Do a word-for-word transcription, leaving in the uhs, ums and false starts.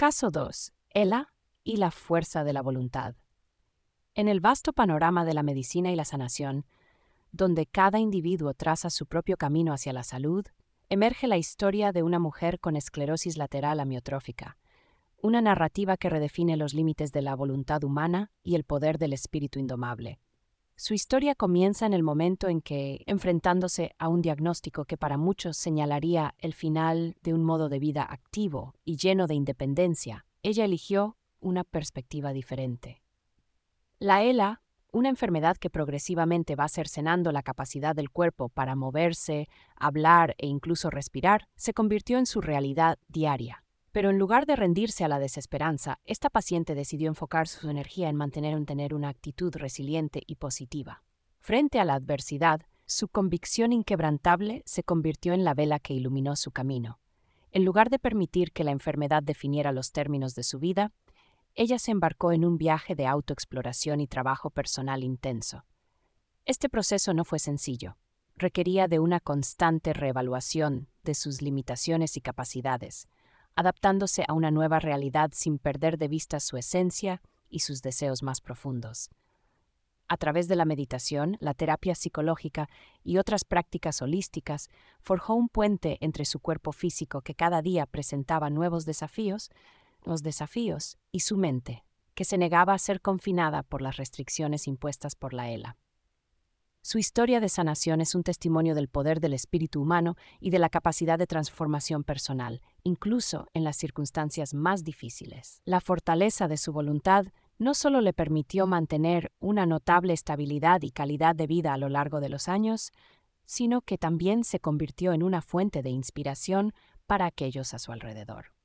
Caso dos. Ella y la fuerza de la voluntad. En el vasto panorama de la medicina y la sanación, donde cada individuo traza su propio camino hacia la salud, emerge la historia de una mujer con esclerosis lateral amiotrófica, una narrativa que redefine los límites de la voluntad humana y el poder del espíritu indomable. Su historia comienza en el momento en que, enfrentándose a un diagnóstico que para muchos señalaría el final de un modo de vida activo y lleno de independencia, ella eligió una perspectiva diferente. La E L A, una enfermedad que progresivamente va cercenando la capacidad del cuerpo para moverse, hablar e incluso respirar, se convirtió en su realidad diaria. Pero en lugar de rendirse a la desesperanza, esta paciente decidió enfocar su energía en mantener un tener una actitud resiliente y positiva. Frente a la adversidad, su convicción inquebrantable se convirtió en la vela que iluminó su camino. En lugar de permitir que la enfermedad definiera los términos de su vida, ella se embarcó en un viaje de autoexploración y trabajo personal intenso. Este proceso no fue sencillo. Requería de una constante reevaluación de sus limitaciones y capacidades, adaptándose a una nueva realidad sin perder de vista su esencia y sus deseos más profundos. A través de la meditación, la terapia psicológica y otras prácticas holísticas, forjó un puente entre su cuerpo físico que cada día presentaba nuevos desafíos, los desafíos y su mente, que se negaba a ser confinada por las restricciones impuestas por la E L A. Su historia de sanación es un testimonio del poder del espíritu humano y de la capacidad de transformación personal, incluso en las circunstancias más difíciles. La fortaleza de su voluntad no solo le permitió mantener una notable estabilidad y calidad de vida a lo largo de los años, sino que también se convirtió en una fuente de inspiración para aquellos a su alrededor.